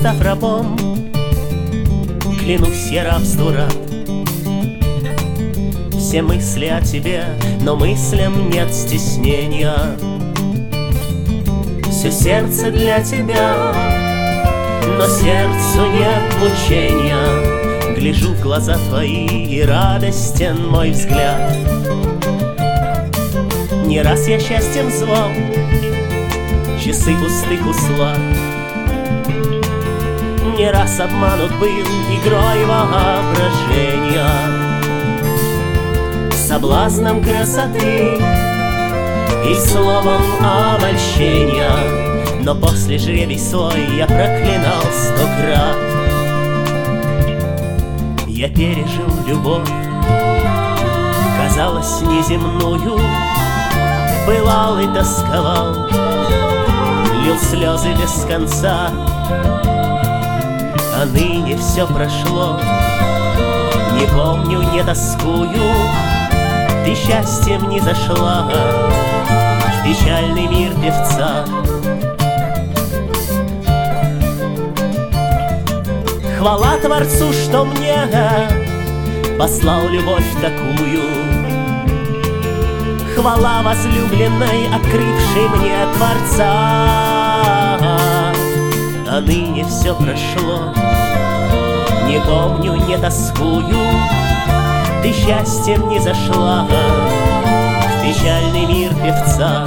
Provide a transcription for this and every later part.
став рабом, клянусь, я рабству рад. Все мысли о тебе, но мыслям нет стеснения. Все сердце для тебя, но сердцу нет мучения. Гляжу в глаза твои, и радостен мой взгляд. Не раз я счастьем звал часы пустых услад. Не раз обманут был игрой воображения, соблазном красоты и словом обольщения. Но после жребий свой я проклинал 100 крат. Я пережил любовь, казалось, неземную, пылал и тосковал, лил слезы без конца. А ныне все прошло, не помню, не тоскую. Ты счастьем не зашла в печальный мир певца. Хвала Творцу, что мне послал любовь такую. Хвала возлюбленной, открывшей мне Творца. А ныне все прошло, не помню, не тоскую. Ты счастьем не зашла в печальный мир певца.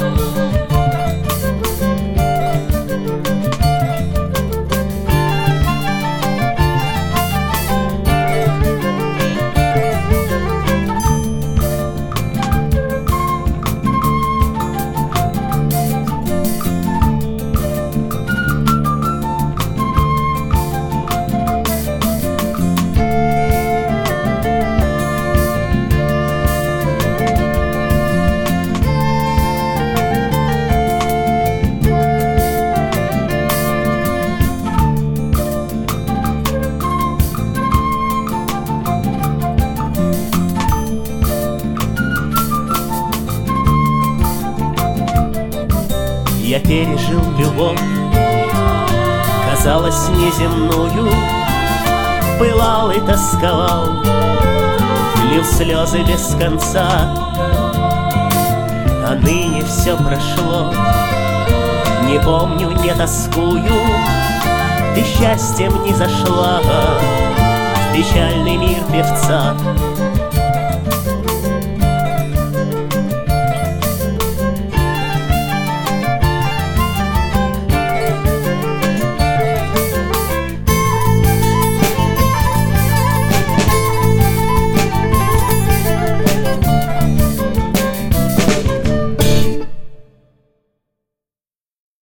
Я пережил любовь, казалось, неземную, пылал и тосковал, лил слезы без конца. А ныне все прошло, не помню, не тоскую. Ты счастьем не зашла в печальный мир певца.